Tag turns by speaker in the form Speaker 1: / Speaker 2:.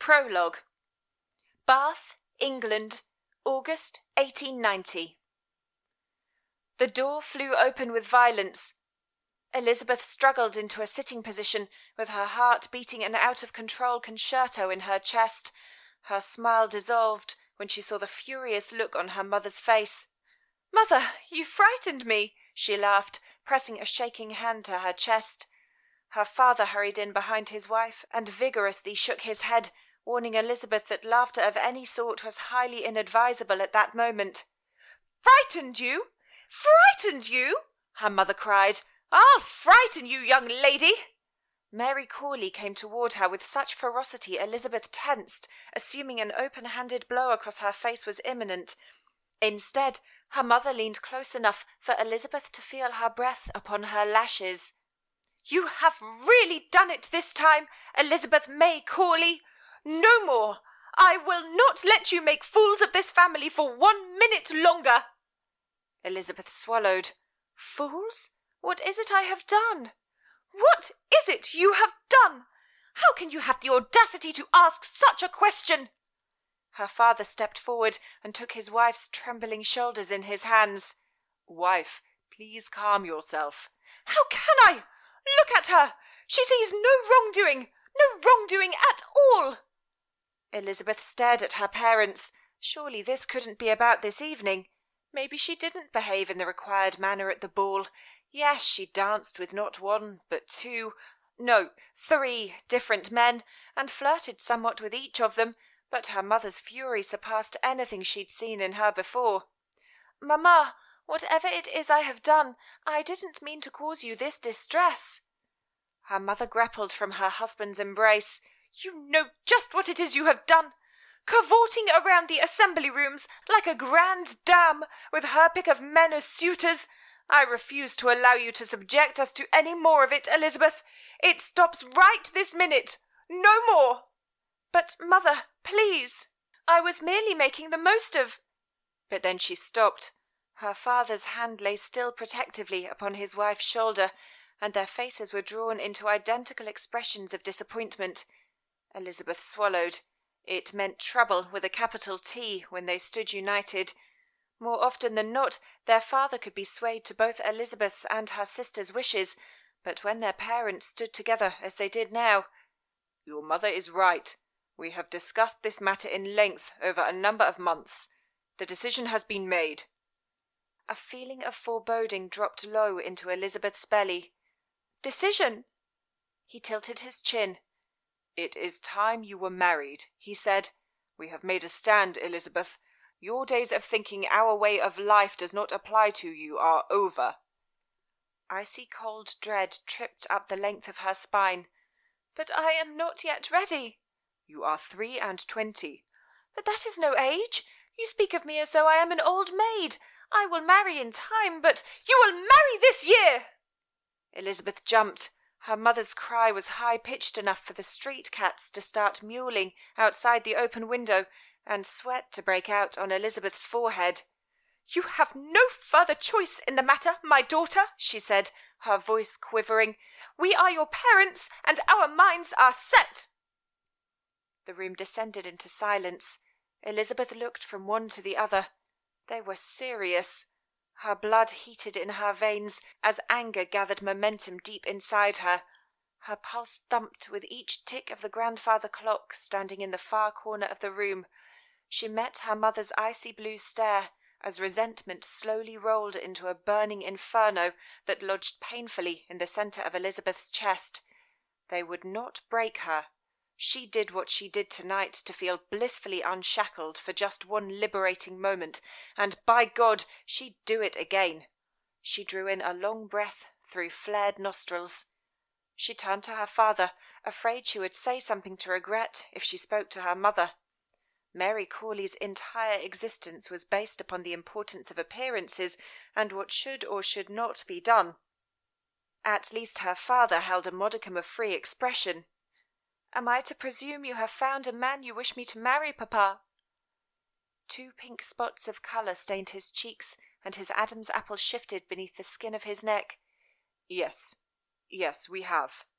Speaker 1: Prologue. Bath, England, August 1890. The door flew open with violence. Elizabeth struggled into a sitting position, with her heart beating an out-of-control concerto in her chest. Her smile dissolved when she saw the furious look on her mother's face. "Mother, you frightened me," she laughed, pressing a shaking hand to her chest. Her father hurried in behind his wife and vigorously shook his head, warning Elizabeth that laughter of any sort was highly inadvisable at that moment. "Frightened you? Frightened you?" her mother cried. "I'll frighten you, young lady!" Mary Corley came toward her with such ferocity Elizabeth tensed, assuming an open-handed blow across her face was imminent. Instead, her mother leaned close enough for Elizabeth to feel her breath upon her lashes. "You have really done it this time, Elizabeth May Corley. No more. I will not let you make fools of this family for 1 minute longer." Elizabeth swallowed. "Fools? What is it I have done?" "What is it you have done? How can you have the audacity to ask such a question?" Her father stepped forward and took his wife's trembling shoulders in his hands. "Wife, please calm yourself." "How can I? Look at her! She sees no wrongdoing at all!" Elizabeth stared at her parents. Surely this couldn't be about this evening. Maybe she didn't behave in the required manner at the ball. Yes, she danced with not one, but three different men, and flirted somewhat with each of them, but her mother's fury surpassed anything she'd seen in her before. "Mamma, whatever it is I have done, I didn't mean to cause you this distress." Her mother grappled from her husband's embrace. "You know just what it is you have done. Cavorting around the assembly rooms like a grand dame, with her pick of men as suitors. I refuse to allow you to subject us to any more of it, Elizabeth. It stops right this minute. No more." "But, Mother, please. I was merely making the most of—" But then she stopped. Her father's hand lay still protectively upon his wife's shoulder, and their faces were drawn into identical expressions of disappointment. Elizabeth swallowed. It meant trouble with a capital T when they stood united. More often than not, their father could be swayed to both Elizabeth's and her sister's wishes, but when their parents stood together as they did now— "Your mother is right. We have discussed this matter in length over a number of months. The decision has been made." A feeling of foreboding dropped low into Elizabeth's belly. "Decision?" He tilted his chin. "It is time you were married," he said. "We have made a stand, Elizabeth. Your days of thinking our way of life does not apply to you are over." Icy cold dread tripped up the length of her spine. "But I am not yet ready." "You are 23. "But that is no age. You speak of me as though I am an old maid. I will marry in time, but—" "You will marry this year!" Elizabeth jumped. Her mother's cry was high-pitched enough for the street cats to start mewling outside the open window, and sweat to break out on Elizabeth's forehead. "You have no further choice in the matter, my daughter," she said, her voice quivering. "We are your parents, and our minds are set." The room descended into silence. Elizabeth looked from one to the other. They were serious. Her blood heated in her veins as anger gathered momentum deep inside her. Her pulse thumped with each tick of the grandfather clock standing in the far corner of the room. She met her mother's icy blue stare as resentment slowly rolled into a burning inferno that lodged painfully in the centre of Elizabeth's chest. They would not break her. She did what she did tonight to feel blissfully unshackled for just one liberating moment, and by God, she'd do it again. She drew in a long breath through flared nostrils. She turned to her father, afraid she would say something to regret if she spoke to her mother. Mary Corley's entire existence was based upon the importance of appearances and what should or should not be done. At least her father held a modicum of free expression. "Am I to presume you have found a man you wish me to marry, Papa?" 2 pink spots of colour stained his cheeks, and his Adam's apple shifted beneath the skin of his neck. Yes, we have."